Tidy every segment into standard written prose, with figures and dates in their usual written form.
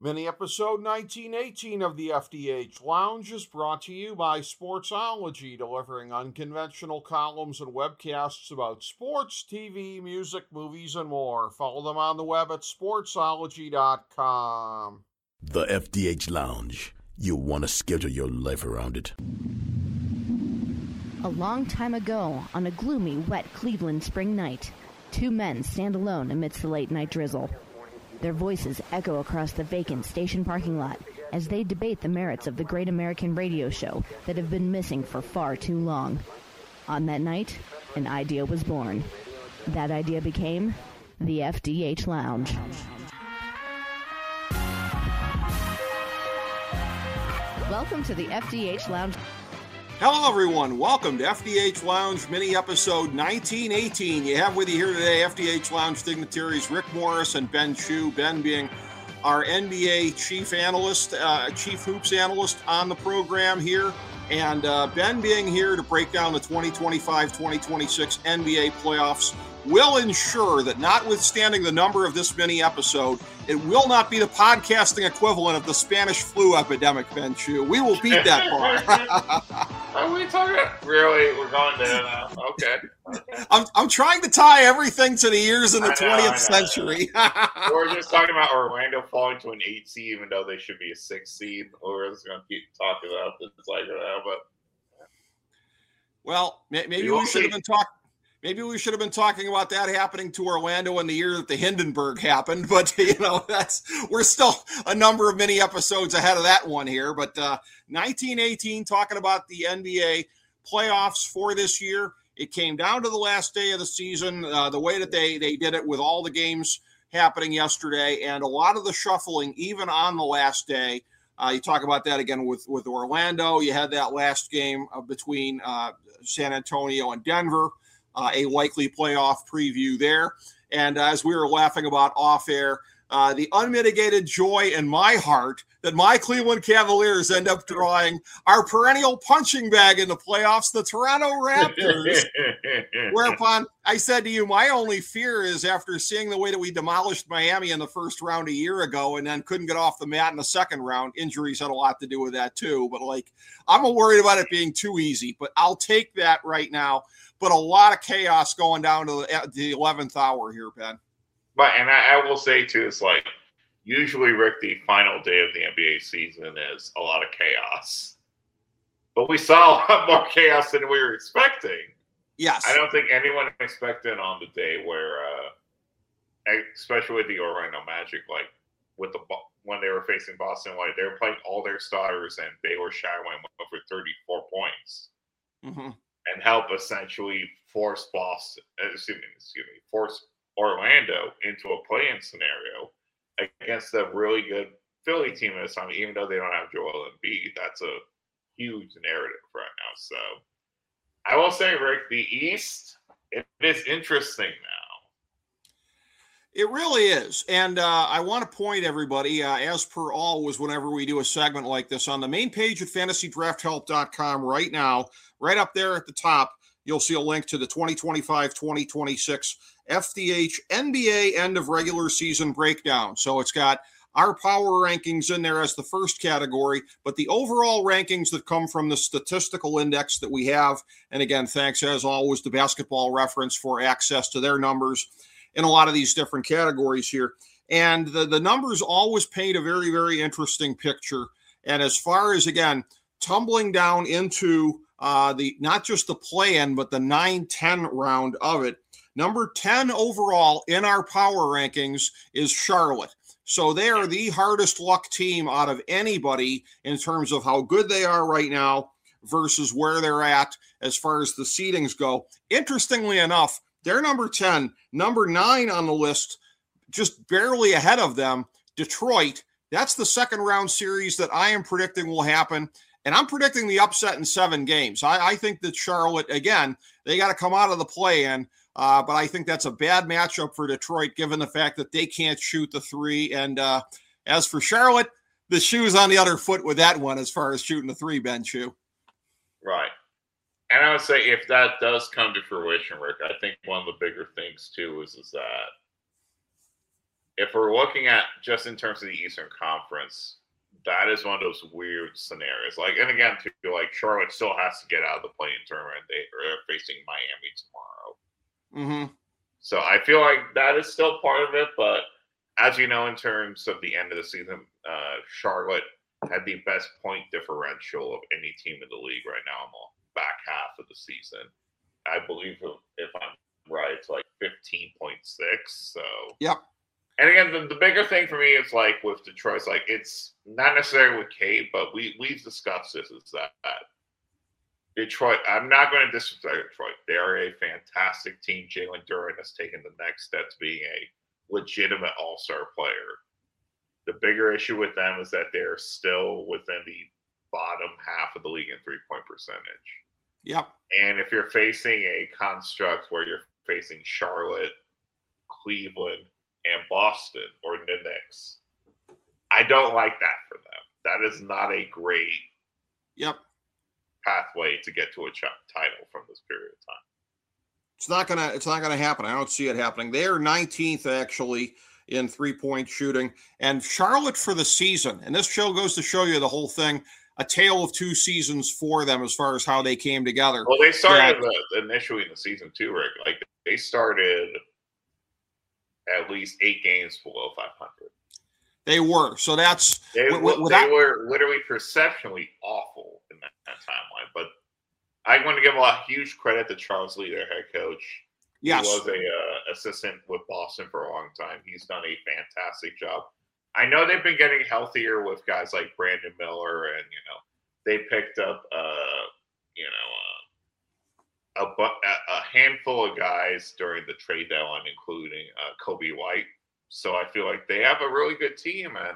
Mini episode 1918 of the FDH Lounge is brought to you by Sportsology, delivering unconventional columns and webcasts about sports, TV, music, movies, and more. Follow them on the web at sportsology.com. The FDH Lounge. You want to schedule your life around it. A long time ago, on a gloomy, wet Cleveland spring night, two men stand alone amidst the late-night drizzle. Their voices echo across the vacant station parking lot as they debate the merits of the great American radio show that have been missing for far too long. On that night, an idea was born. That idea became the FDH Lounge. Welcome to the FDH Lounge. Hello, everyone. Welcome to FDH Lounge mini episode 1918. You have with you here today FDH Lounge dignitaries Rick Morris and Ben Chu. Ben being our NBA chief analyst, chief hoops analyst on the program here. And Ben being here to break down the 2025-2026 NBA playoffs will ensure that, notwithstanding the number of this mini episode, it will not be the podcasting equivalent of the Spanish flu epidemic, Ben Chu. We will beat that bar. Are we talking about? Really? We're going there now. Okay. I'm trying to tie everything to the years in the 20th century. We're just talking about Orlando falling to an 8 seed, even though they should be a 6 seed. We're just going to keep talking about this like that. But well, maybe we should have been talking. Maybe we should have been talking about that happening to Orlando in the year that the Hindenburg happened, but we're still a number of mini episodes ahead of that one here. But 1918, talking about the NBA playoffs for this year, it came down to the last day of the season. The way that they did it with all the games happening yesterday, and a lot of the shuffling, even on the last day. You talk about that again with Orlando. You had that last game between San Antonio and Denver. A likely playoff preview there. And as we were laughing about off air, the unmitigated joy in my heart that my Cleveland Cavaliers end up drawing our perennial punching bag in the playoffs, the Toronto Raptors. Whereupon I said to you, my only fear is after seeing the way that we demolished Miami in the first round a year ago and then couldn't get off the mat in the second round, injuries had a lot to do with that too. But I'm worried about it being too easy, but I'll take that right now. But a lot of chaos going down to the 11th hour here, Ben. But, and I will say, too, it's usually, Rick, the final day of the NBA season is a lot of chaos. But we saw a lot more chaos than we were expecting. Yes. I don't think anyone expected on the day where, especially with the Orlando Magic, when they were facing Boston, they were playing all their starters and Baylor Shadowing went for 34 points. Mm-hmm. And help essentially force Orlando into a play-in scenario against a really good Philly team at this time, even though they don't have Joel Embiid. That's a huge narrative right now. So I will say, Rick, the East, it is interesting now. It really is. And I want to point everybody, as per always, whenever we do a segment like this, on the main page at fantasydrafthelp.com right now, right up there at the top, you'll see a link to the 2025-2026 FDH NBA end of regular season breakdown. So it's got our power rankings in there as the first category, but the overall rankings that come from the statistical index that we have. And again, thanks as always to Basketball Reference for access to their numbers in a lot of these different categories here. And the numbers always paint a very, very interesting picture. And as far as, again, tumbling down into not just the play-in, but the 9-10 round of it, number 10 overall in our power rankings is Charlotte. So they are the hardest luck team out of anybody in terms of how good they are right now versus where they're at as far as the seedings go. Interestingly enough, they're number 10, number 9 on the list, just barely ahead of them, Detroit. That's the second round series that I am predicting will happen. And I'm predicting the upset in 7 games. I think that Charlotte, again, they got to come out of the play-in. But I think that's a bad matchup for Detroit, given the fact that they can't shoot the three. And as for Charlotte, the shoe's on the other foot with that one as far as shooting the three, Ben Chu. Right. And I would say if that does come to fruition, Rick, I think one of the bigger things, too, is that if we're looking at just in terms of the Eastern Conference, that is one of those weird scenarios. Like, and again, too, like Charlotte still has to get out of the play-in tournament. They're facing Miami tomorrow. Mm-hmm. So I feel like that is still part of it. But as you know, in terms of the end of the season, Charlotte had the best point differential of any team in the league right now in the back half of the season. I believe, if I'm right, it's like 15.6. So yep. And again, the bigger thing for me is like with Detroit, it's like it's not necessarily with Kate, but we've discussed this, is that Detroit, I'm not going to disrespect Detroit. They are a fantastic team. Jalen Duren has taken the next step to being a legitimate all-star player. The bigger issue with them is that they're still within the bottom half of the league in three-point percentage. Yep. And if you're facing a construct where you're facing Charlotte, Cleveland, and Boston, or the Knicks, I don't like that for them. That is not a great pathway to get to a title from this period of time. It's not gonna happen. I don't see it happening. They are 19th actually in 3-point shooting, and Charlotte for the season. And this show goes to show you the whole thing. A tale of two seasons for them as far as how they came together. Well, they started initially in the season too, Rick. Like they started at least 8 games below 500. They were. So that's they were literally perceptionally awful in that timeline. But I want to give a huge credit to Charles Lee, their head coach. Yes. He was a assistant with Boston for a long time. He's done a fantastic job. I know they've been getting healthier with guys like Brandon Miller, and they picked up a handful of guys during the trade deadline, including Kobe White. So I feel like they have a really good team, and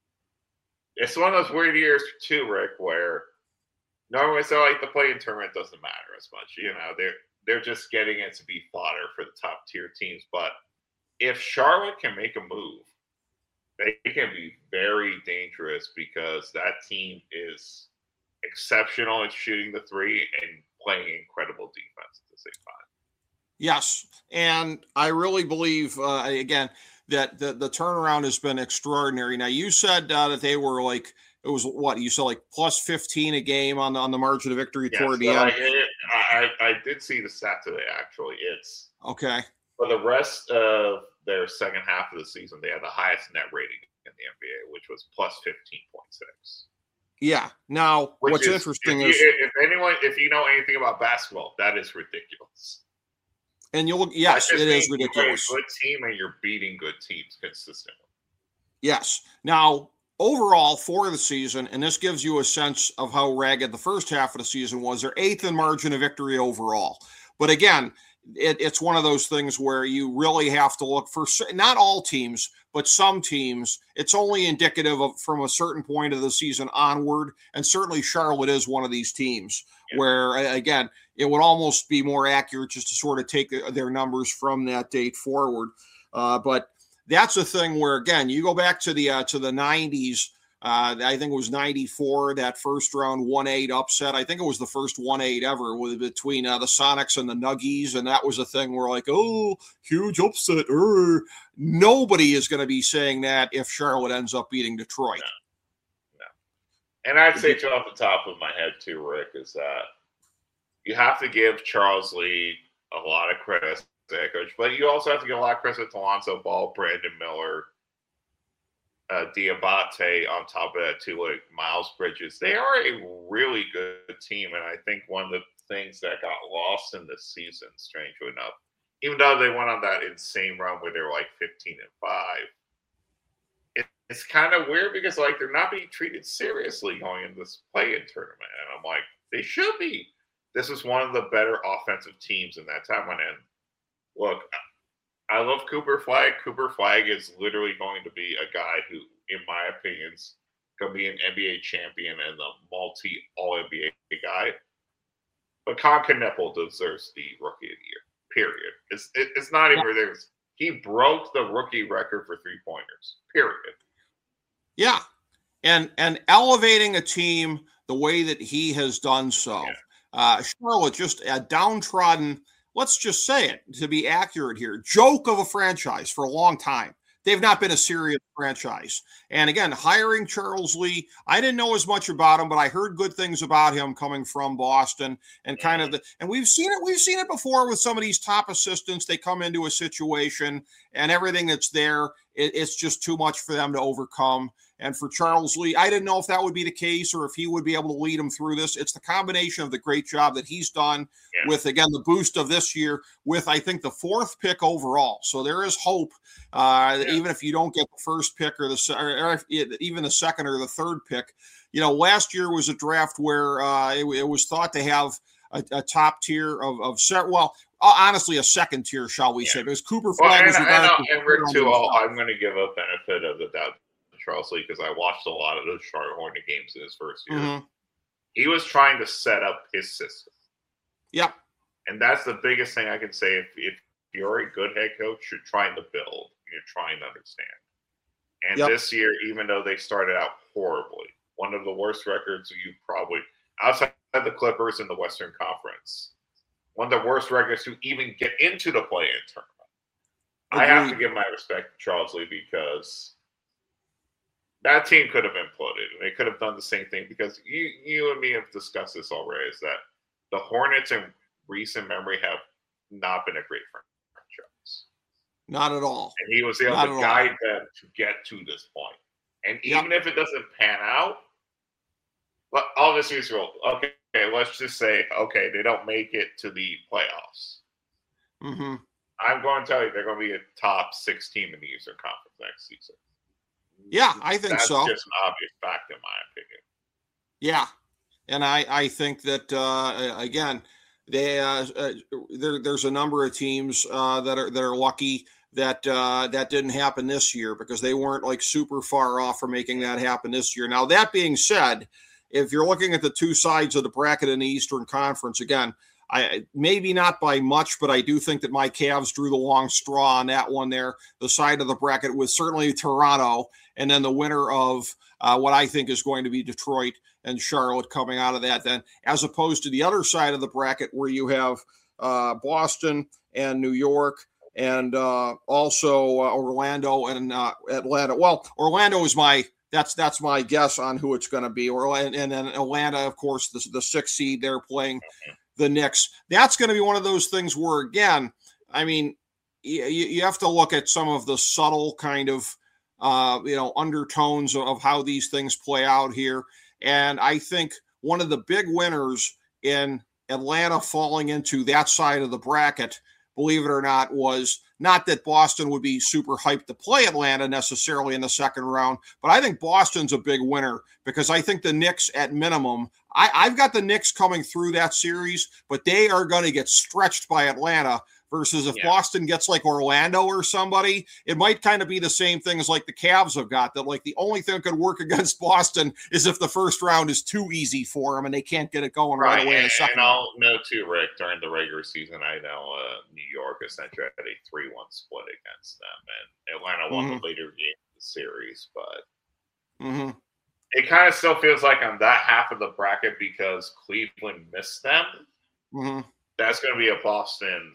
it's one of those weird years too, Rick, where normally so like the play-in tournament doesn't matter as much. They're just getting it to be fodder for the top tier teams. But if Charlotte can make a move, they can be very dangerous because that team is exceptional at shooting the three and playing incredible defense at the same time. Yes, and I really believe, again, that the turnaround has been extraordinary. Now, you said that they were like, it was what you said, like plus 15 a game on the margin of victory toward the end. I did see the stat today. Actually, it's okay. For the rest of their second half of the season, they had the highest net rating in the NBA, which was plus 15.6. Yeah. Now, what's interesting is if you know anything about basketball, that is ridiculous. And yes, it is ridiculous. You're a good team and you're beating good teams consistently. Yes. Now, overall for the season, and this gives you a sense of how ragged the first half of the season was, they're 8th in margin of victory overall. But again, it's one of those things where you really have to look for not all teams, but some teams. It's only indicative of from a certain point of the season onward. And certainly Charlotte is one of these teams where, again, it would almost be more accurate just to sort of take their numbers from that date forward. But that's a thing where, again, you go back to the 90s. I think it was 94, that first round 1-8 upset. I think it was the first 1-8 ever between the Sonics and the Nuggies. And that was a thing where like, oh, huge upset. Nobody is going to be saying that if Charlotte ends up beating Detroit. No. And I'd say too, off the top of my head too, Rick, is that you have to give Charles Lee a lot of credit as head coach, but you also have to give a lot of credit to Lonzo Ball, Brandon Miller, Diabate on top of that too, like Miles Bridges. They are a really good team, and I think one of the things that got lost in this season, strangely enough, even though they went on that insane run where they were like 15-5, it's kind of weird because like they're not being treated seriously going into this play-in tournament, and I'm like, they should be. This is one of the better offensive teams in that time. And look, I love Cooper Flagg. Cooper Flagg is literally going to be a guy who, in my opinion, is going to be an NBA champion and a multi-all-NBA guy. But Con Kneppel deserves the Rookie of the Year, period. It's not even there. He broke the rookie record for three-pointers, period. Yeah, and elevating a team the way that he has done so. Yeah. Charlotte, just a downtrodden, let's just say it to be accurate here, joke of a franchise for a long time. they've not been a serious franchise. And again, hiring Charles Lee, I didn't know as much about him, but I heard good things about him coming from Boston and kind of and we've seen it before with some of these top assistants. They come into a situation and everything that's there, it's just too much for them to overcome. And for Charles Lee, I didn't know if that would be the case or if he would be able to lead them through this. It's the combination of the great job that he's done with, again, the boost of this year with, I think, the 4th pick overall. So there is hope, even if you don't get the first pick or even the second or the third pick. You know, last year was a draft where it was thought to have a top tier honestly, a second tier, shall we say, because Cooper Flag was regarded. And Rick, too, I'm going to give a benefit of the doubt Charles Lee, because I watched a lot of those Charlotte Hornet games in his first year. Mm-hmm. He was trying to set up his system. Yep. And that's the biggest thing I can say. If you're a good head coach, you're trying to build. You're trying to understand. And this year, even though they started out horribly, one of the worst records you probably, outside of the Clippers in the Western Conference, one of the worst records to even get into the play-in tournament. Agreed. I have to give my respect to Charles Lee, because that team could have imploded, and they could have done the same thing, because you and me have discussed this already, is that the Hornets in recent memory have not been a great franchise. Not at all. And he was able to guide them to get to this point. And even if it doesn't pan out, all this is real. Okay, let's just say, they don't make it to the playoffs. Mm-hmm. I'm going to tell you, they're going to be a top 6 team in the Eastern Conference next season. Yeah, I think so. That's just an obvious fact, in my opinion. Yeah, and I think that again, there's a number of teams that are lucky that didn't happen this year, because they weren't like super far off from making that happen this year. Now, that being said, if you're looking at the two sides of the bracket in the Eastern Conference, again, I maybe not by much, but I do think that my Cavs drew the long straw on that one there. The side of the bracket was certainly Toronto, and then the winner of what I think is going to be Detroit and Charlotte coming out of that then, as opposed to the other side of the bracket where you have Boston and New York and also Orlando and Atlanta. Well, Orlando is that's my guess on who it's going to be. And then Atlanta, of course, the 6th seed, they're playing the Knicks. That's going to be one of those things where, again, I mean, you have to look at some of the subtle kind of, undertones of how these things play out here. And I think one of the big winners in Atlanta falling into that side of the bracket, believe it or not, was not that Boston would be super hyped to play Atlanta necessarily in the second round, but I think Boston's a big winner, because I think the Knicks, at minimum, I've got the Knicks coming through that series, but they are going to get stretched by Atlanta, versus if Boston gets like Orlando or somebody, it might kind of be the same thing as like the Cavs have got, that like the only thing that could work against Boston is if the first round is too easy for them and they can't get it going right away in the second round. And I'll know too, Rick, during the regular season, I know New York essentially had a 3-1 split against them, and Atlanta won the later game of the series, but it kind of still feels like on that half of the bracket, because Cleveland missed them, that's going to be a Boston,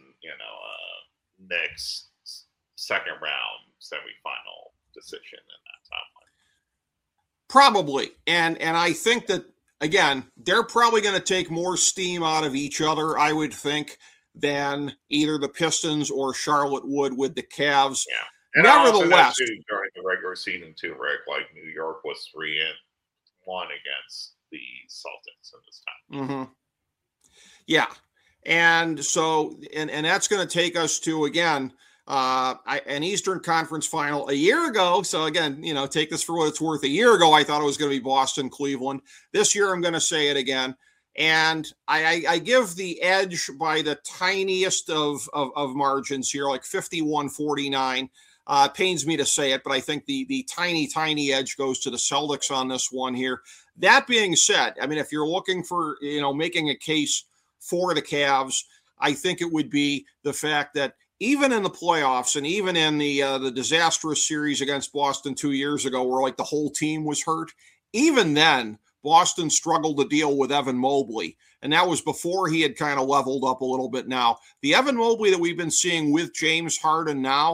Knicks second round semifinal decision in that timeline. Probably. And I think that, again, they're probably going to take more steam out of each other, I would think, than either the Pistons or Charlotte would with the Cavs. Yeah. And nevertheless, during the regular season too, Rick, like New York was 3-1 against the Celtics at this time. Yeah. And so, and that's going to take us to, again, an Eastern Conference final a year ago. So again, take this for what it's worth. A year ago, I thought it was going to be Boston, Cleveland. This year, I'm going to say it again. And I give the edge by the tiniest of margins here, like 51-49. Pains me to say it, but I think the tiny edge goes to the Celtics on this one here. That being said, I mean, if you're looking for, making a case for the Cavs, I think it would be the fact that even in the playoffs and even in the disastrous series against Boston 2 years ago, where like the whole team was hurt, even then Boston struggled to deal with Evan Mobley. And that was before he had kind of leveled up a little bit now. The Evan Mobley that we've been seeing with James Harden now,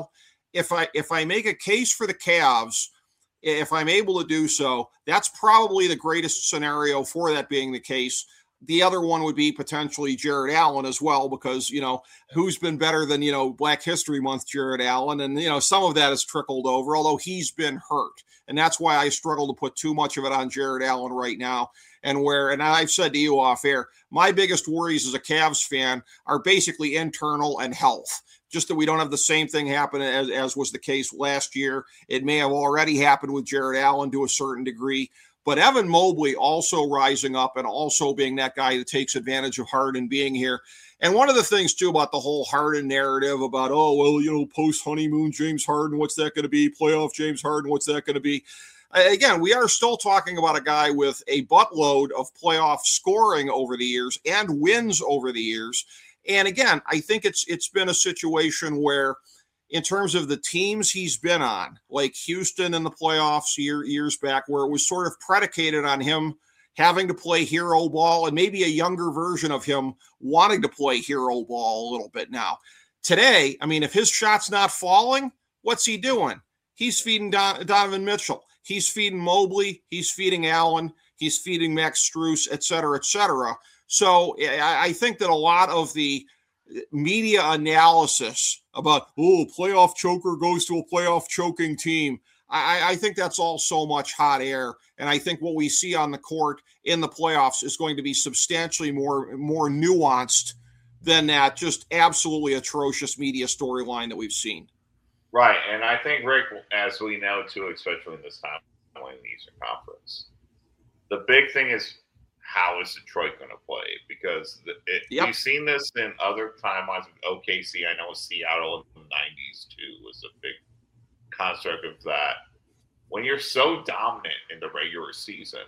if I make a case for the Cavs, if I'm able to do so, that's probably the greatest scenario for that being the case. The other one would be potentially Jared Allen as well, because, who's been better than, Black History Month, Jared Allen. And, some of that has trickled over, although he's been hurt. And that's why I struggle to put too much of it on Jared Allen right now. And I've said to you off air, my biggest worries as a Cavs fan are basically internal and health. Just that we don't have the same thing happen as was the case last year. It may have already happened with Jared Allen to a certain degree. But Evan Mobley also rising up and also being that guy that takes advantage of Harden being here. And one of the things, too, about the whole Harden narrative about, post-honeymoon James Harden, what's that going to be? Playoff James Harden, what's that going to be? Again, we are still talking about a guy with a buttload of playoff scoring over the years and wins over the years. And again, I think it's been a situation where, in terms of the teams he's been on, like Houston in the playoffs years back, where it was sort of predicated on him having to play hero ball and maybe a younger version of him wanting to play hero ball a little bit now. Today, if his shot's not falling, what's he doing? He's feeding Donovan Mitchell. He's feeding Mobley. He's feeding Allen. He's feeding Max Strus, et cetera, et cetera. So I think that a lot of the media analysis about, playoff choker goes to a playoff choking team, I think that's all so much hot air. And I think what we see on the court in the playoffs is going to be substantially more nuanced than that just absolutely atrocious media storyline that we've seen. Right. And I think, Rick, as we know, too, especially in this time in the Eastern Conference, the big thing is, how is Detroit going to play? Because we've seen this in other timelines with OKC. I know Seattle in the 90s, too, was a big construct of that. When you're so dominant in the regular season,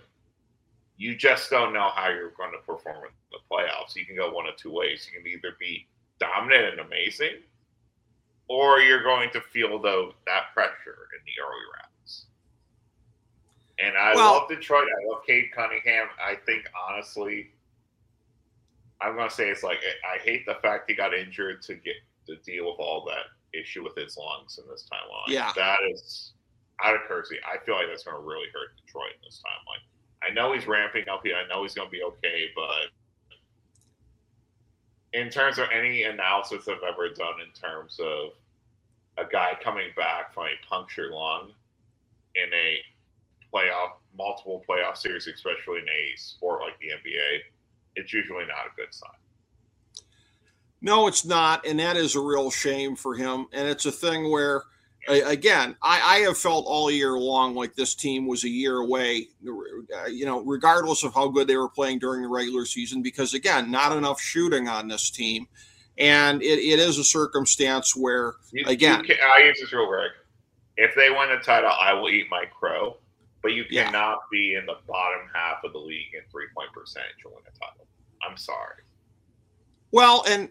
you just don't know how you're going to perform in the playoffs. You can go one of two ways. You can either be dominant and amazing, or you're going to feel that pressure in the early rounds. And I love Detroit. I love Cade Cunningham. I think, honestly, I'm going to say it's like, I hate the fact he got injured to get to deal with all that issue with his lungs in this timeline. Yeah. That is out of courtesy. I feel like that's going to really hurt Detroit in this timeline. I know he's ramping up here. I know he's going to be okay, but in terms of any analysis I've ever done in terms of a guy coming back from a punctured lung in a multiple playoff series, especially in a sport like the NBA, it's usually not a good sign. No, it's not, and that is a real shame for him. And it's a thing where, again, I have felt all year long like this team was a year away, regardless of how good they were playing during the regular season, because, again, not enough shooting on this team. And it is a circumstance where, I use this real quick. If they win a title, I will eat my crow. But you cannot be in the bottom half of the league in 3-point percentage to win a title. I'm sorry. Well, and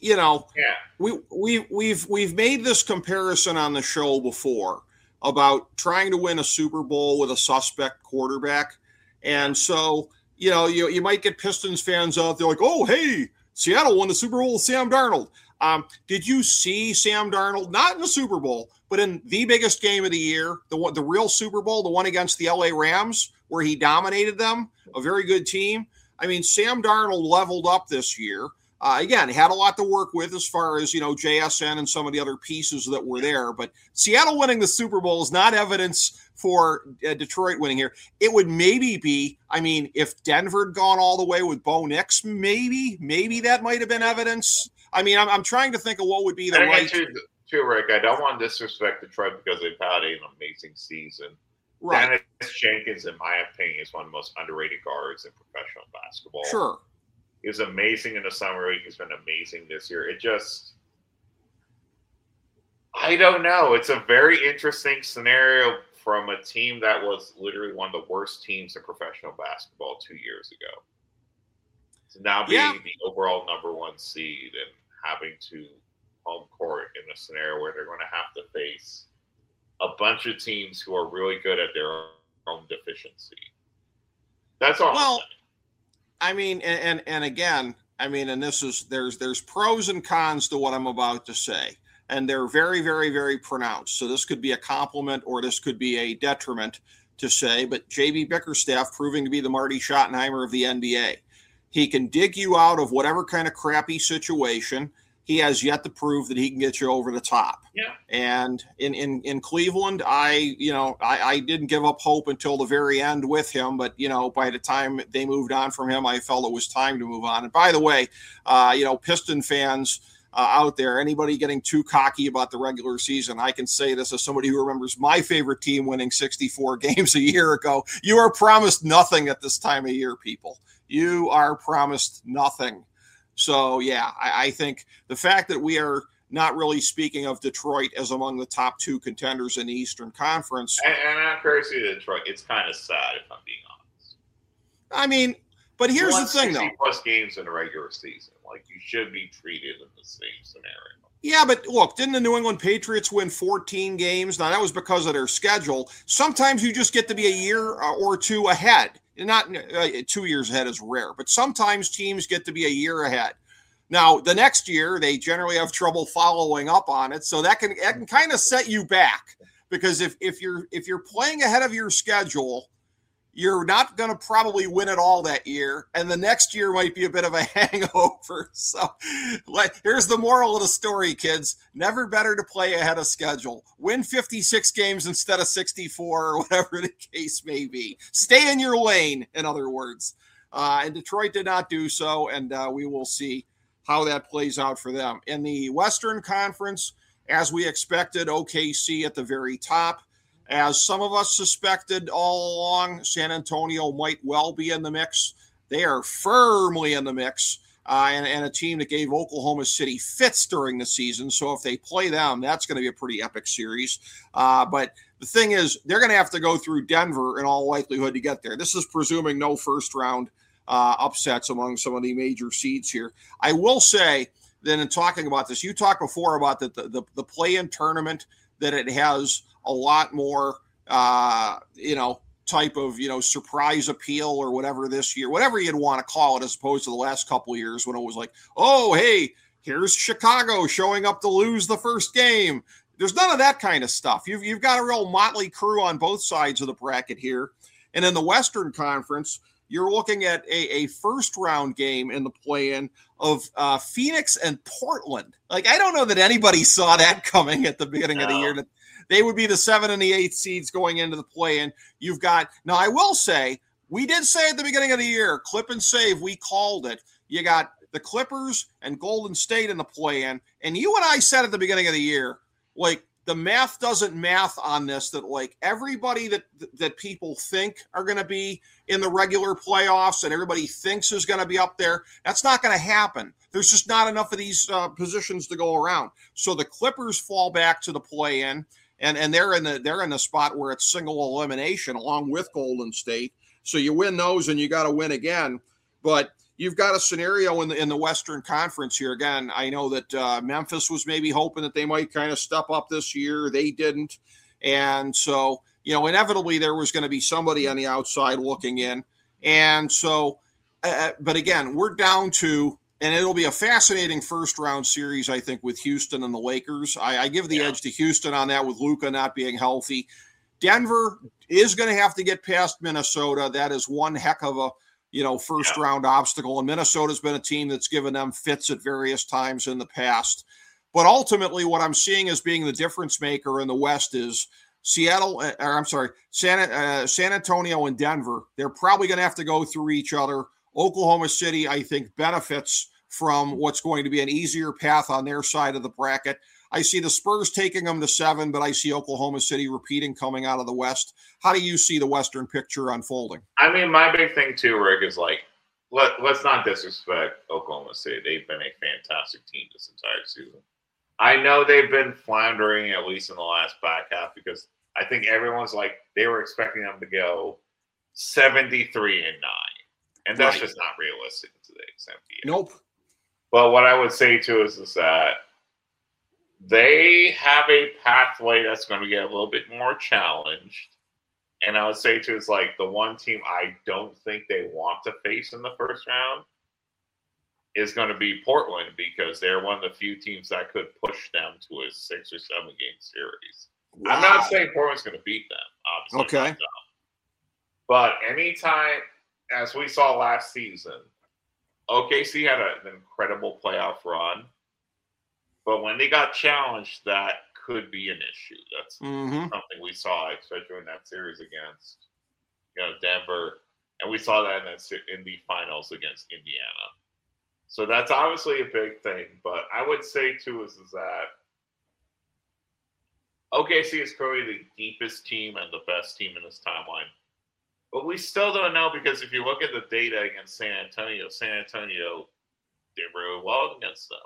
we've made this comparison on the show before about trying to win a Super Bowl with a suspect quarterback, and so you might get Pistons fans out there like, oh hey, Seattle won the Super Bowl with Sam Darnold. Did you see Sam Darnold, not in the Super Bowl, but in the biggest game of the year, the real Super Bowl, the one against the LA Rams, where he dominated them, a very good team? I mean, Sam Darnold leveled up this year. Again, had a lot to work with as far as, JSN and some of the other pieces that were there. But Seattle winning the Super Bowl is not evidence for Detroit winning here. It would maybe be, if Denver had gone all the way with Bo Nix, maybe that might have been evidence. I'm trying to think of what would be the right. Too, Rick, I don't want to disrespect Detroit because they've had an amazing season. Right. Dennis Jenkins, in my opinion, is one of the most underrated guards in professional basketball. Sure. He was amazing in the summer league. He's been amazing this year. I don't know. It's a very interesting scenario from a team that was literally one of the worst teams in professional basketball 2 years ago. So now being the overall number one seed and having to home court in a scenario where they're going to have to face a bunch of teams who are really good at their own deficiency. That's all. Well, and again, and this is there's pros and cons to what I'm about to say. and they're very, very, very pronounced. So this could be a compliment or this could be a detriment to say, but JB Bickerstaff proving to be the Marty Schottenheimer of the NBA. He can dig you out of whatever kind of crappy situation. He has yet to prove that he can get you over the top. Yeah. And in Cleveland, I didn't give up hope until the very end with him. But, by the time they moved on from him, I felt it was time to move on. And by the way, Piston fans out there, anybody getting too cocky about the regular season, I can say this as somebody who remembers my favorite team winning 64 games a year ago. You are promised nothing at this time of year, people. You are promised nothing. So, yeah, I think the fact that we are not really speaking of Detroit as among the top 2 contenders in the Eastern Conference. And I'm curious to Detroit. It's kind of sad, if I'm being honest. I mean, but here's the thing, though. 60+ games in a regular season. Like, you should be treated in the same scenario. Yeah, but look, didn't the New England Patriots win 14 games? Now, that was because of their schedule. Sometimes you just get to be a year or 2 ahead. Not 2 years ahead is rare, but sometimes teams get to be a year ahead. Now, the next year, they generally have trouble following up on it, so that can kind of set you back, because if you're playing ahead of your schedule, you're not going to probably win it all that year, and the next year might be a bit of a hangover. So, here's the moral of the story, kids. Never better to play ahead of schedule. Win 56 games instead of 64, or whatever the case may be. Stay in your lane, in other words. And Detroit did not do so, and we will see how that plays out for them. In the Western Conference, as we expected, OKC at the very top. As some of us suspected all along, San Antonio might well be in the mix. They are firmly in the mix, and a team that gave Oklahoma City fits during the season. So if they play them, that's going to be a pretty epic series. But the thing is, they're going to have to go through Denver in all likelihood to get there. This is presuming no first-round upsets among some of the major seeds here. I will say that in talking about this, you talked before about the play-in tournament, that it has a lot more, type of, surprise appeal or whatever this year, whatever you'd want to call it, as opposed to the last couple of years when it was like, oh, hey, here's Chicago showing up to lose the first game. There's none of that kind of stuff. You've got a real motley crew on both sides of the bracket here. And in the Western Conference, you're looking at a first-round game in the play-in of Phoenix and Portland. Like, I don't know that anybody saw that coming at the beginning of the year. They would be the 7 and the 8 seeds going into the play-in. You've got – now, I will say, we did say at the beginning of the year, clip and save, we called it. You got the Clippers and Golden State in the play-in. And you and I said at the beginning of the year, like, the math doesn't math on this, that like everybody that people think are going to be in the regular playoffs and everybody thinks is going to be up there, that's not going to happen. There's just not enough of these positions to go around. So the Clippers fall back to the play-in, and they're in the spot where it's single elimination along with Golden State. So you win those and you got to win again. But you've got a scenario in the Western Conference here. Again, I know that Memphis was maybe hoping that they might kind of step up this year. They didn't. And so, inevitably there was going to be somebody on the outside looking in. And so, but again, we're down to, and it'll be a fascinating first-round series, I think, with Houston and the Lakers. I give the edge to Houston on that with Luka not being healthy. Denver is going to have to get past Minnesota. That is one heck of a first-round obstacle. And Minnesota's been a team that's given them fits at various times in the past. But ultimately, what I'm seeing as being the difference maker in the West is San Antonio and Denver. They're probably going to have to go through each other. Oklahoma City, I think, benefits from what's going to be an easier path on their side of the bracket. I see the Spurs taking them to 7, but I see Oklahoma City repeating coming out of the West. How do you see the Western picture unfolding? I mean, my big thing too, Rick, is like, let's not disrespect Oklahoma City. They've been a fantastic team this entire season. I know they've been floundering, at least in the last back half, because I think everyone's like, they were expecting them to go 73-9. And that's just not realistic in today's NBA. Nope. But what I would say too is that they have a pathway that's going to get a little bit more challenged. And I would say too, it's like the one team I don't think they want to face in the first round is going to be Portland because they're one of the few teams that could push them to a 6 or 7 game series. Wow. I'm not saying Portland's going to beat them, obviously. Okay. But anytime, as we saw last season, OKC had an incredible playoff run. But when they got challenged, that could be an issue. That's something we saw, especially in that series against Denver. And we saw that in the finals against Indiana. So that's obviously a big thing. But I would say, too, is that OKC is probably the deepest team and the best team in this timeline. But we still don't know because if you look at the data against San Antonio did really well against them.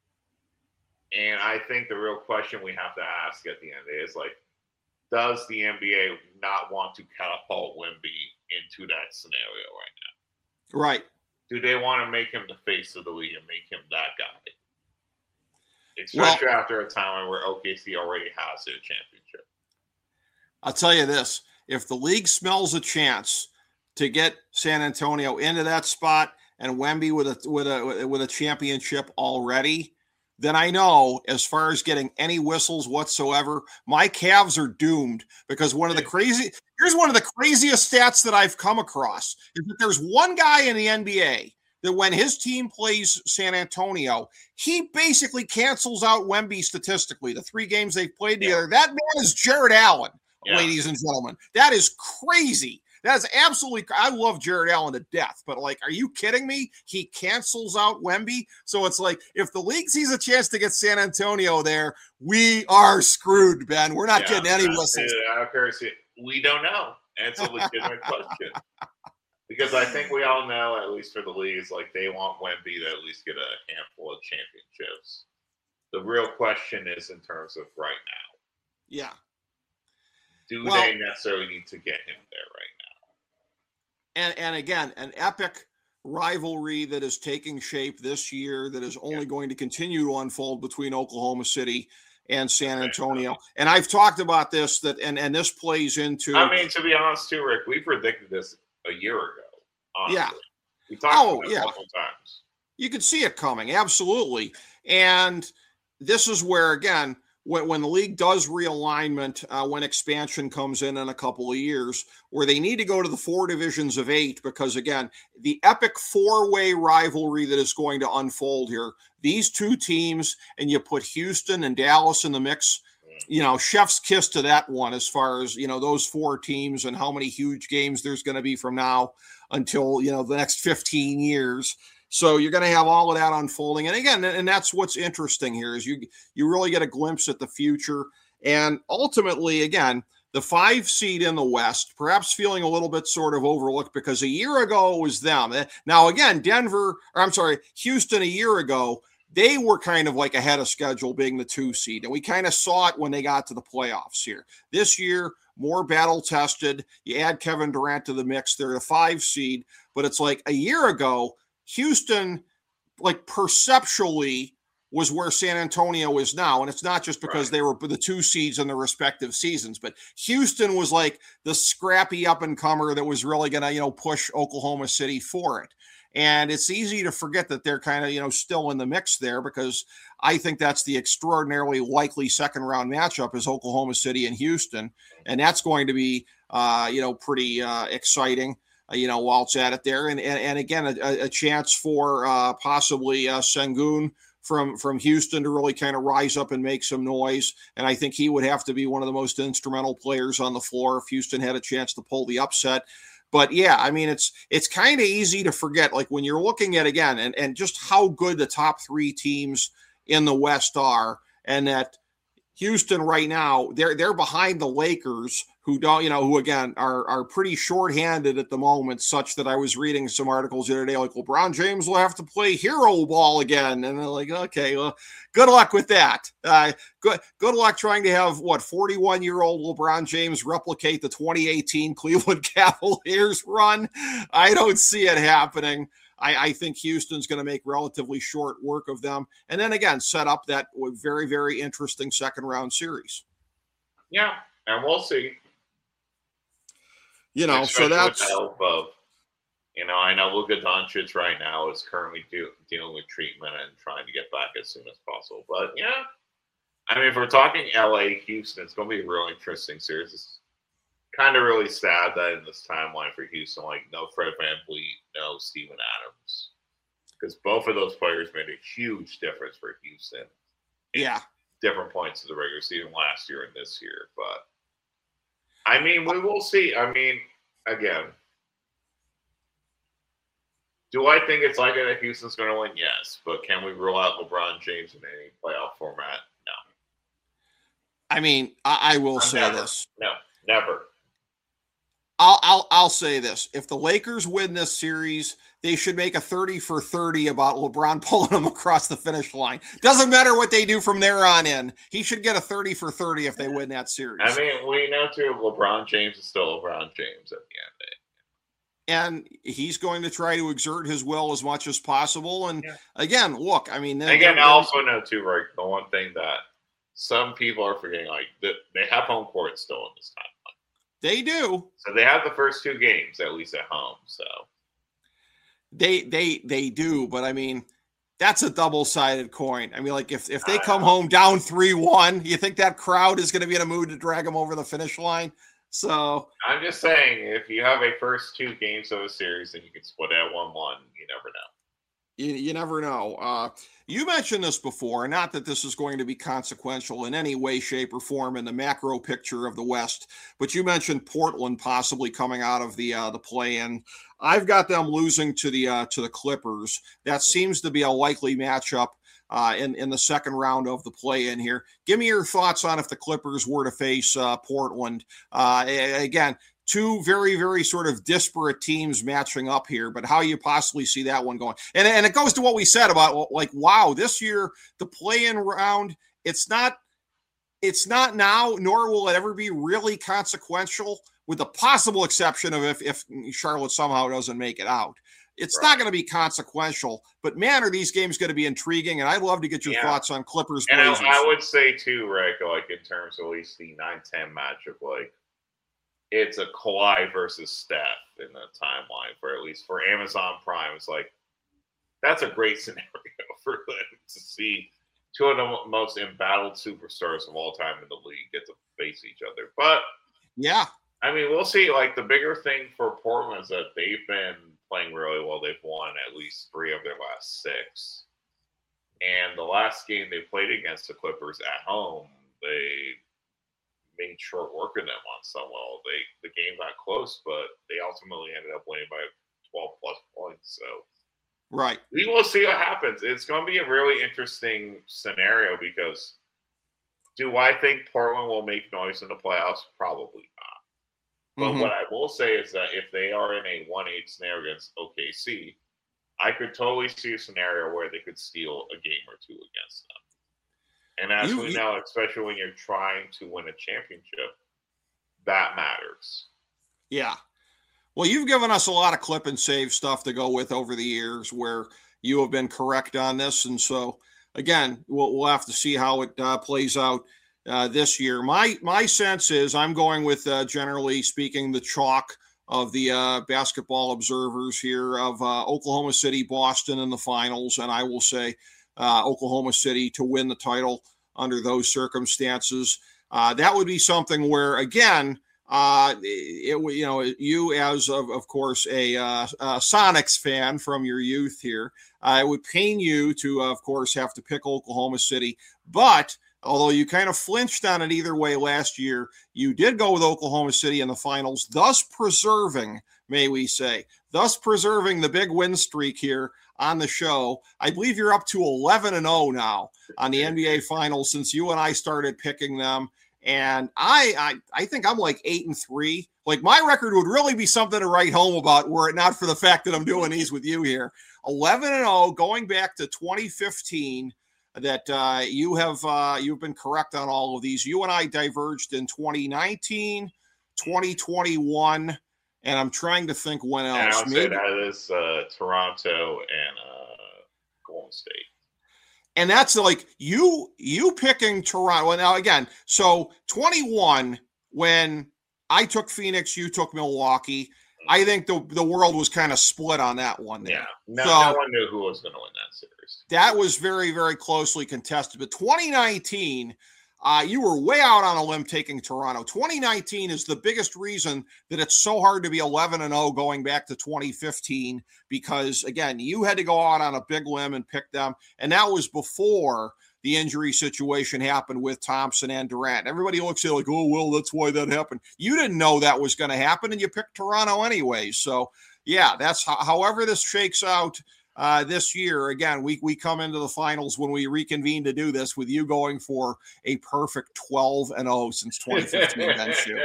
And I think the real question we have to ask at the end is, does the NBA not want to catapult Wemby into that scenario right now? Right. Do they want to make him the face of the league and make him that guy? Especially after a time where OKC already has their championship. I'll tell you this. If the league smells a chance to get San Antonio into that spot and Wemby with a championship already, then I know as far as getting any whistles whatsoever, my Cavs are doomed because here's one of the craziest stats that I've come across is that there's one guy in the NBA that when his team plays San Antonio, he basically cancels out Wemby statistically. The 3 games they've played together, that man is Jared Allen, ladies and gentlemen. That is crazy. That is absolutely – I love Jared Allen to death, but, are you kidding me? He cancels out Wemby? So it's if the league sees a chance to get San Antonio there, we are screwed, Ben. We're not getting any whistles. We don't know. And it's a legitimate question. Because I think we all know, at least for the leagues, they want Wemby to at least get a handful of championships. The real question is in terms of right now. Yeah. Do they necessarily need to get him there right now? And again, an epic rivalry that is taking shape this year that is only going to continue to unfold between Oklahoma City and San Antonio. And I've talked about this, and this plays into... I mean, to be honest too, Rick, we predicted this a year ago. Honestly. Yeah. We talked about it a couple times. You could see it coming, absolutely. And this is where, again, when the league does realignment, when expansion comes in a couple of years, where they need to go to the 4 divisions of 8, because, again, the epic 4-way rivalry that is going to unfold here, these 2 teams, and you put Houston and Dallas in the mix, chef's kiss to that one as far as, those 4 teams and how many huge games there's going to be from now until, the next 15 years. So you're going to have all of that unfolding. And again, and that's what's interesting here is you really get a glimpse at the future. And ultimately, again, the 5 seed in the West, perhaps feeling a little bit sort of overlooked because a year ago it was them. Now, again, Houston a year ago, they were kind of ahead of schedule being the 2 seed. And we kind of saw it when they got to the playoffs here. This year, more battle tested. You add Kevin Durant to the mix. They're the 5 seed. But it's a year ago, Houston, perceptually, was where San Antonio is now. And it's not just because they were the 2 seeds in their respective seasons, but Houston was the scrappy up-and-comer that was really going to, push Oklahoma City for it. And it's easy to forget that they're kind of, still in the mix there because I think that's the extraordinarily likely second-round matchup is Oklahoma City and Houston. And that's going to be, pretty exciting. While it's at it there. And again, a chance for possibly Sengun from Houston to really kind of rise up and make some noise. And I think he would have to be one of the most instrumental players on the floor if Houston had a chance to pull the upset. But yeah, I mean, it's kind of easy to forget, when you're looking at, again, and just how good the top 3 teams in the West are, and that Houston right now, they're behind the Lakers, who don't, who again are pretty shorthanded at the moment, such that I was reading some articles the other day, LeBron James will have to play hero ball again. And they're okay, well, good luck with that. Good luck trying to have 41-year-old LeBron James replicate the 2018 Cleveland Cavaliers run. I don't see it happening. I think Houston's going to make relatively short work of them. And then again, set up that very, very interesting second round series. Yeah. And we'll see. So that's with the help of I know Luka Doncic right now is currently dealing with treatment and trying to get back as soon as possible. But, yeah, I mean, if we're talking LA, Houston, it's going to be a real interesting series. It's kind of really sad that in this timeline for Houston, like, no Fred VanVleet, no Steven Adams. Because both of those players made a huge difference for Houston. Yeah. Different points of the regular season last year and this year. But, I mean, we will see. I mean, again, do I think it's likely that Houston's going to win? Yes. But can we rule out LeBron James in any playoff format? No. I mean, I will say this. No, never. I'll say this. If the Lakers win this series, they should make a 30 for 30 about LeBron pulling them across the finish line. Doesn't matter what they do from there on in. He should get a 30 for 30 if they win that series. I mean, we know too, LeBron James is still LeBron James at the end of it. And he's going to try to exert his will as much as possible. And again, look, I mean, I also know too, right? The one thing that some people are forgetting, like they have home court still in this time. They do. So they have the first two games at least at home. So they do, but I mean, that's a double-sided coin. I mean, like if they come home down 3-1, you think that crowd is going to be in a mood to drag them over the finish line? So I'm just saying, if you have a first two games of a series and you can split out 1-1, you never know. You never know. You mentioned this before, not that this is going to be consequential in any way, shape, or form in the macro picture of the West, but you mentioned Portland possibly coming out of the play-in. I've got them losing to the Clippers. That seems to be a likely matchup in the second round of the play-in here. Give me your thoughts on if the Clippers were to face Portland. Again, two very, very sort of disparate teams matching up here, but how you possibly see that one going. And it goes to what we said about, like, wow, this year, the play-in round, it's not now, nor will it ever be really consequential, with the possible exception of if Charlotte somehow doesn't make it out. It's not going to be consequential, but man, are these games going to be intriguing, and I'd love to get your thoughts on Clippers. And I would say, too, Rick, like in terms of at least the 9-10 matchup, like, it's a Kawhi versus Steph in the timeline for at least for Amazon Prime. It's like, that's a great scenario for them to see two of the most embattled superstars of all time in the league get to face each other. But yeah, I mean, we'll see. Like, the bigger thing for Portland is that they've been playing really well. They've won at least 3 of their last 6. And the last game they played against the Clippers at home, they made short work of them on some level. The game got close, but they ultimately ended up winning by 12 plus points. So right, we will see what happens. It's going to be a really interesting scenario because do I think Portland will make noise in the playoffs? Probably not. But what I will say is that if they are in a 1-8 scenario against OKC, I could totally see a scenario where they could steal a game or two against them. And as we know, especially when you're trying to win a championship, that matters. Yeah. Well, you've given us a lot of clip and save stuff to go with over the years where you have been correct on this. And so, again, we'll have to see how it plays out this year. My sense is I'm going with, generally speaking, the chalk of the basketball observers here of Oklahoma City, Boston in the finals. And I will say Oklahoma City to win the title under those circumstances. That would be something where, again, you as of course a Sonics fan from your youth here, it would pain you to of course have to pick Oklahoma City, but although you kind of flinched on it either way last year, you did go with Oklahoma City in the finals, thus preserving, may we say, the big win streak here on the show. I believe you're up to 11-0 now on the NBA Finals since you and I started picking them. And I think I'm like 8-3. Like, my record would really be something to write home about were it not for the fact that I'm doing these with you here. 11-0 going back to 2015. That you've been correct on all of these. You and I diverged in 2019, 2021, and I'm trying to think when else. And I would say that is Toronto and Golden State. And that's like you picking Toronto. Now, again, so 21, when I took Phoenix, you took Milwaukee. I think the world was kind of split on that one. Yeah, no one knew who was going to win that series. That was very, very closely contested. But 2019, you were way out on a limb taking Toronto. 2019 is the biggest reason that it's so hard to be 11-0 going back to 2015 because, again, you had to go out on a big limb and pick them. And that was before the injury situation happened with Thompson and Durant. Everybody looks at it like, oh, well, that's why that happened. You didn't know that was going to happen, and you picked Toronto anyway. So, yeah, that's however this shakes out this year. Again, we come into the finals when we reconvene to do this with you going for a perfect 12-0 since 2015. That's you.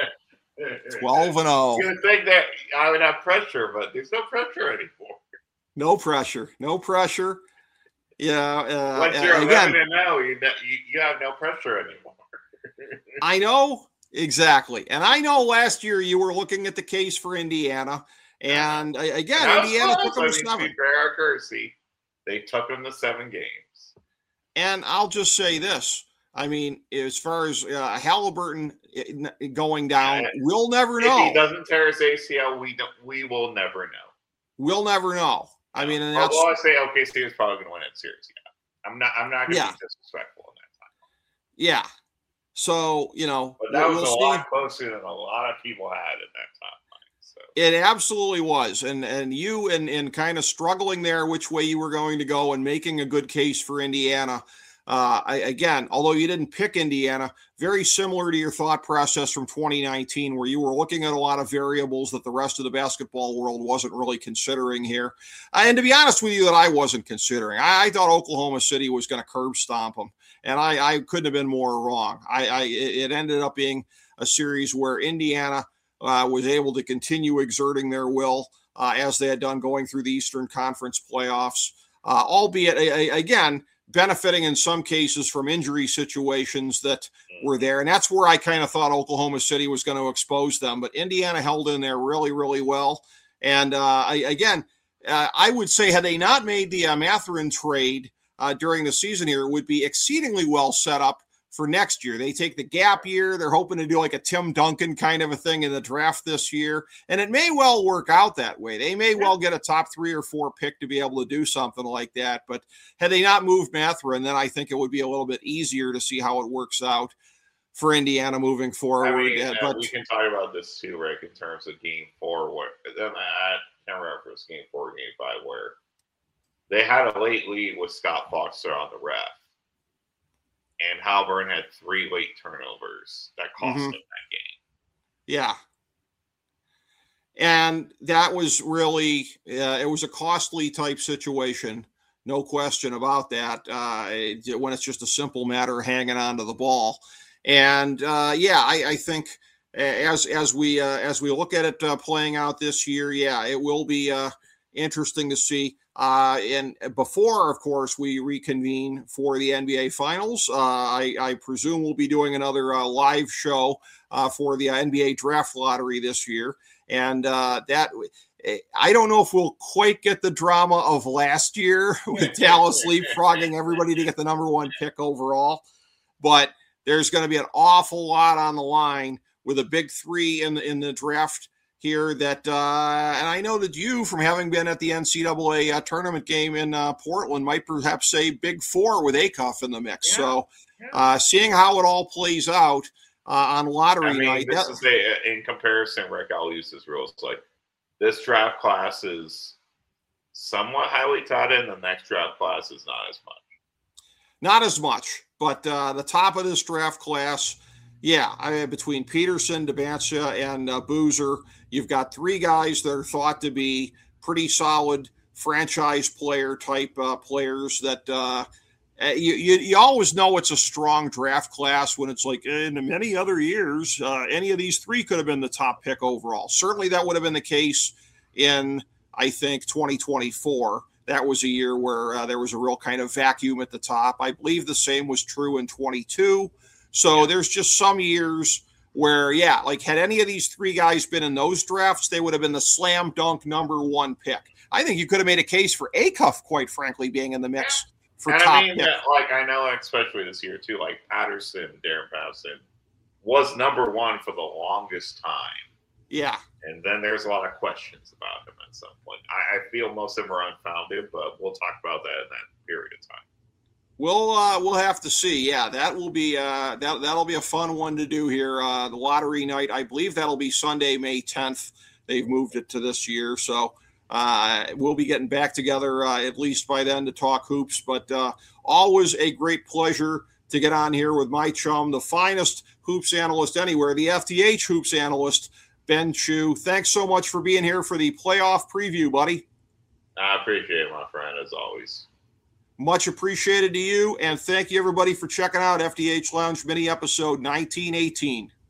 12-0. You would think that I would have pressure, but there's no pressure anymore. No pressure. No pressure. Yeah. Once you're 11-0, you have no pressure anymore. I know. Exactly. And I know last year you were looking at the case for Indiana. And again, Indiana took them to 7. Kersey, they took them to 7 games. And I'll just say this. I mean, as far as Halliburton going down, we'll never know. If he doesn't tear his ACL, we will never know. We'll never know. I mean, and that's. Although I say OKC is probably going to win that series. Yeah, I'm not going to be disrespectful in that time. Yeah. So but that was a lot closer than a lot of people had at that time. So. It absolutely was, and you and kind of struggling there, which way you were going to go, and making a good case for Indiana. Again, although you didn't pick Indiana, very similar to your thought process from 2019, where you were looking at a lot of variables that the rest of the basketball world wasn't really considering here. And to be honest with you, that I wasn't considering. I thought Oklahoma City was going to curb stomp them, and I couldn't have been more wrong. It ended up being a series where Indiana was able to continue exerting their will as they had done going through the Eastern Conference playoffs, albeit, again, benefiting in some cases from injury situations that were there. And that's where I kind of thought Oklahoma City was going to expose them. But Indiana held in there really, really well. And I would say had they not made the Mathurin trade during the season here, it would be exceedingly well set up for next year. They take the gap year. They're hoping to do like a Tim Duncan kind of a thing in the draft this year. And it may well work out that way. They may well get a top 3 or 4 pick to be able to do something like that. But had they not moved Mathurin, then I think it would be a little bit easier to see how it works out for Indiana moving forward. I mean, but we can talk about this too, Rick, in terms of game 4. I can't remember if it was game 4 or game 5 where they had a late lead with Scott Foster on the ref. And Halliburton had 3 late turnovers that cost them that game. Yeah. And that was really, it was a costly type situation. No question about that. When it's just a simple matter of hanging on to the ball. And I think as we look at it playing out this year, it will be interesting to see. And before, of course, we reconvene for the NBA Finals, I presume we'll be doing another live show for the NBA Draft Lottery this year. And that I don't know if we'll quite get the drama of last year with Dallas leapfrogging everybody to get the number 1 pick overall. But there's going to be an awful lot on the line with a big 3 in the draft here that, and I know that you, from having been at the NCAA tournament game in Portland, might perhaps say big 4 with Acuff in the mix. Yeah. So seeing how it all plays out on lottery night. This is in comparison, Rick, I'll use this rule. It's like this draft class is somewhat highly touted, and the next draft class is not as much. Not as much, but the top of this draft class, between Peterson, Debantia, and Boozer, you've got 3 guys that are thought to be pretty solid franchise player type players that you always know it's a strong draft class when it's like in many other years, any of these 3 could have been the top pick overall. Certainly that would have been the case in, I think, 2024. That was a year where there was a real kind of vacuum at the top. I believe the same was true in 22. So there's just some years where, had any of these 3 guys been in those drafts, they would have been the slam dunk number 1 pick. I think you could have made a case for Acuff, quite frankly, being in the mix for top pick. I know, especially this year too, like Darren Patterson was number 1 for the longest time. Yeah. And then there's a lot of questions about him at some point. I feel most of them are unfounded, but we'll talk about that in that period of time. We'll have to see. Yeah, that will be that'll be a fun one to do here. The lottery night, I believe that'll be Sunday, May 10th. They've moved it to this year, so we'll be getting back together at least by then to talk hoops. But always a great pleasure to get on here with my chum, the finest hoops analyst anywhere, the FDH hoops analyst, Ben Chew. Thanks so much for being here for the playoff preview, buddy. I appreciate it, my friend, as always. Much appreciated to you, and thank you, everybody, for checking out FDH Lounge Mini Episode 1918.